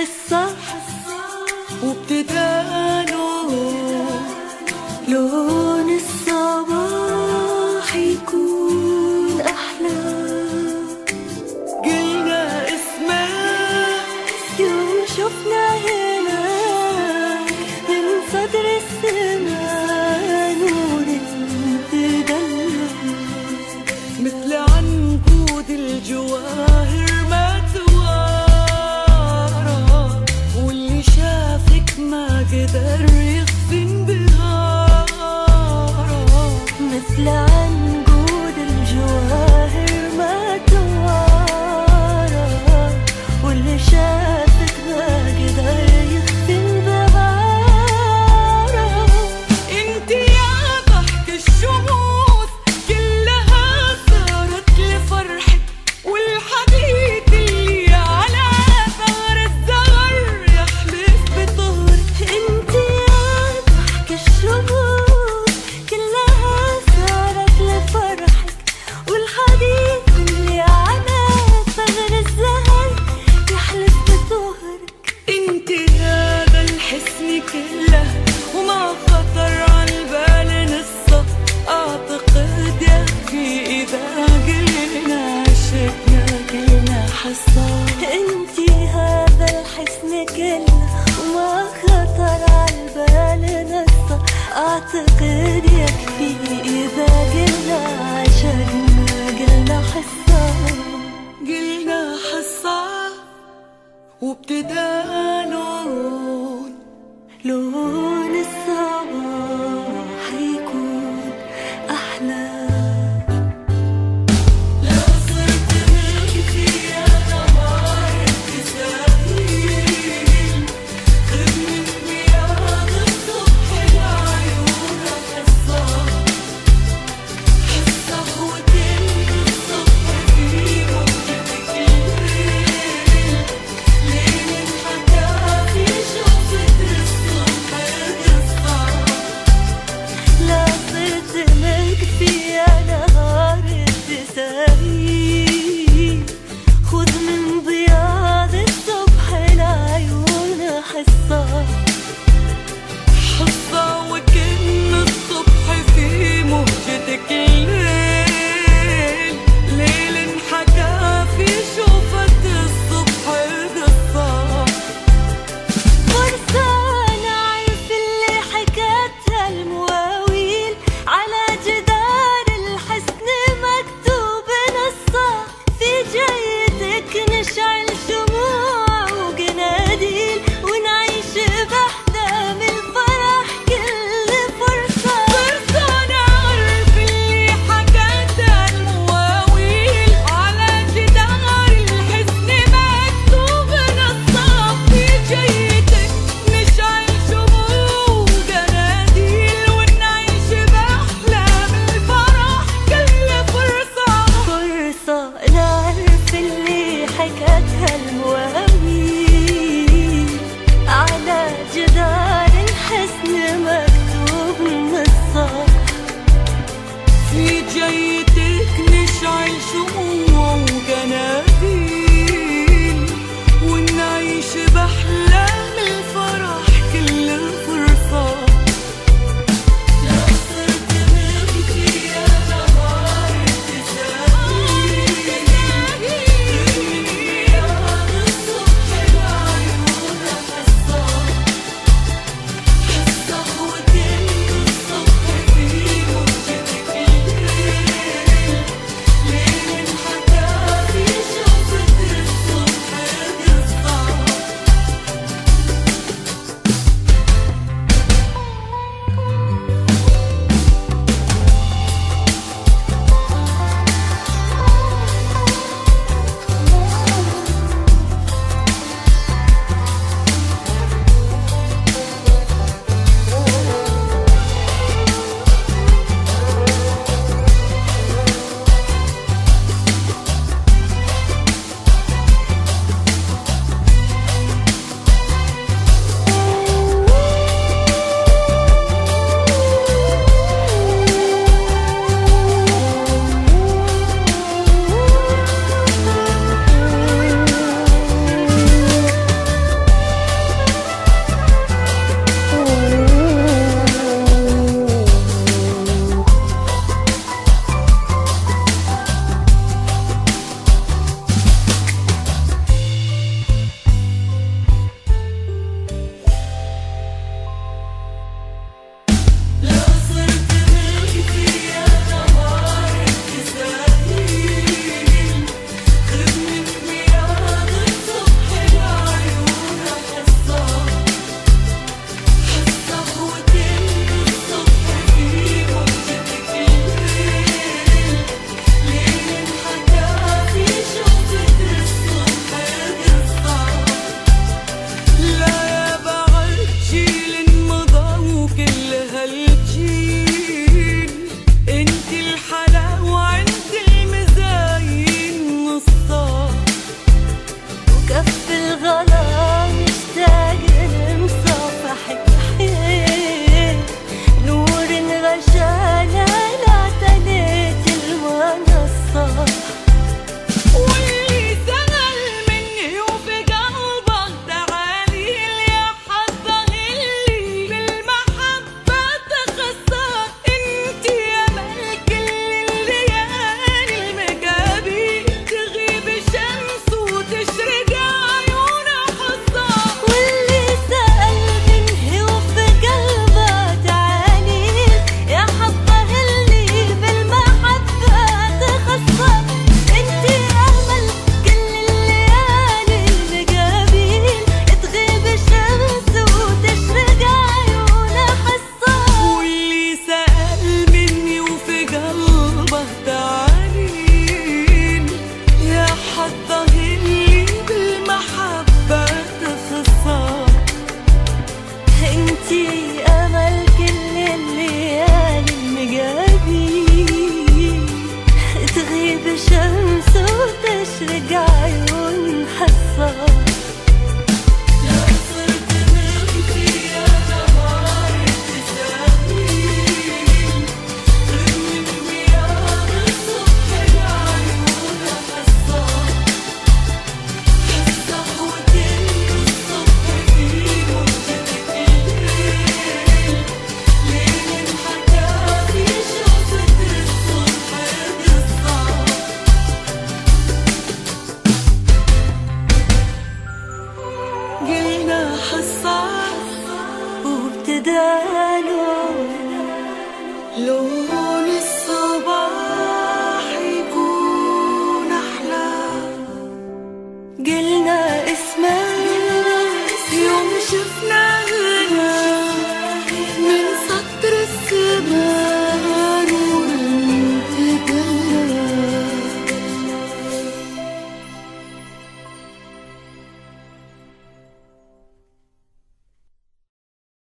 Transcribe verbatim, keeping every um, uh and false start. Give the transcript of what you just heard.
حصة وابتدى لون لون الصباح يكون أحلى. قلنا اسمه يوم شفنا هنا من صدر السماء نور تدلى مثل عنقود الجواهر ما توارى، واللي شافك ما قدر يخفي انبهاره. مثل عنقود الجواهر ما توارى، واللي شافك ما قدر يخفي انبهاره. انتي يا ضحك الشموس كلها صارت لفرحك، والحديث اللي على ثغر الزهر يحلف بطهرك. انتي يا ضحك الشموس كلها صارت لفرحك، والحديث اللي على ثغر الزهر يحلف بطهرك. انتي هذا الحسن كله وما خطر عالبال نصه، اعتقد يكفي اذا قلنا عشقنا كلنا حصة. انتي هذا الحسن كله وما خطر عالبال نصه، اعتقد يكفي اذا قلنا عشقنا قلنا حصة. قلنا حصة وابتدى لون لون الصباح يكون أحلى. لو صرت ملكي يا نهار التساهيل، خذ من بياض الصبح لعيون حصة حصة، وكل الصبح في موجتك الليل ليل انحكى في شوفة الصبح قصة. لا صرت مكفي يا نهار التساهيل، خذ من بياض الصبح لعيون حصة حصة، وكأن الصبح في مهجتك الليل ليل انحكى في شوفة الصبح قصة. فرصة نعرف اللي حكتها المواويل، على جدار الحسن مكتوب نصه. في جيتك نشعل شموع وقناديل، ونعيش بأحلام الفرح كل فرصة. فرصة نعرف اللي حكتها المواويل، على جدار الحسن مكتوب نصه. في جيتك نشعل شموع وقناديل، ونعيش بأحلام الفرح كل فرصة. فرصة نعرف اللي حكتها المواويل، على جدار الحسن مكتوب نصه. في جيتك نشعل شموع